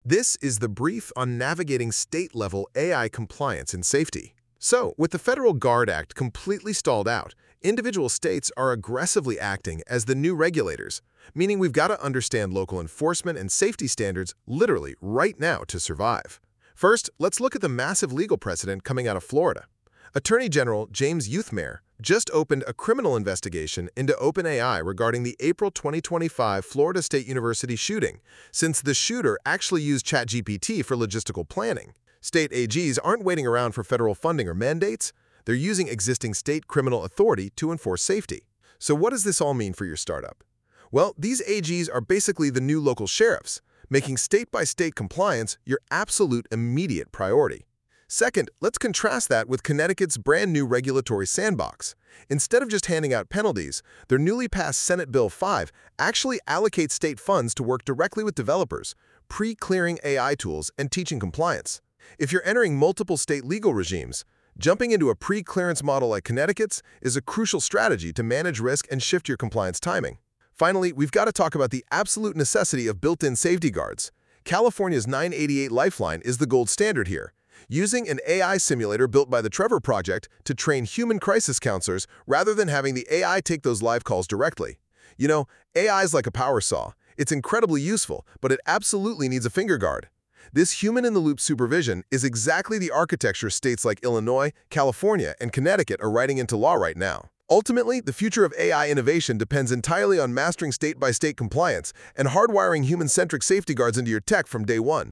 This is the brief on navigating state-level AI compliance and safety. So, with the Federal Guard Act completely stalled out, individual states are aggressively acting as the new regulators, meaning we've got to understand local enforcement and safety standards literally right now to survive. First, let's look at the massive legal precedent coming out of Florida. Attorney General James Youthmer just opened a criminal investigation into OpenAI regarding the April 2025 Florida State University shooting, since the shooter actually used ChatGPT for logistical planning. State AGs aren't waiting around for federal funding or mandates. They're using existing state criminal authority to enforce safety. So what does this all mean for your startup? Well, these AGs are basically the new local sheriffs, making state-by-state compliance your absolute immediate priority. Second, let's contrast that with Connecticut's brand new regulatory sandbox. Instead of just handing out penalties, their newly passed Senate Bill 5 actually allocates state funds to work directly with developers, pre-clearing AI tools and teaching compliance. If you're entering multiple state legal regimes, jumping into a pre-clearance model like Connecticut's is a crucial strategy to manage risk and shift your compliance timing. Finally, we've got to talk about the absolute necessity of built-in safety guards. California's 988 Lifeline is the gold standard here, using an AI simulator built by the Trevor Project to train human crisis counselors rather than having the AI take those live calls directly. You know, AI is like a power saw. It's incredibly useful, but it absolutely needs a finger guard. This human-in-the-loop supervision is exactly the architecture states like Illinois, California, and Connecticut are writing into law right now. Ultimately, the future of AI innovation depends entirely on mastering state-by-state compliance and hardwiring human-centric safety guards into your tech from day one.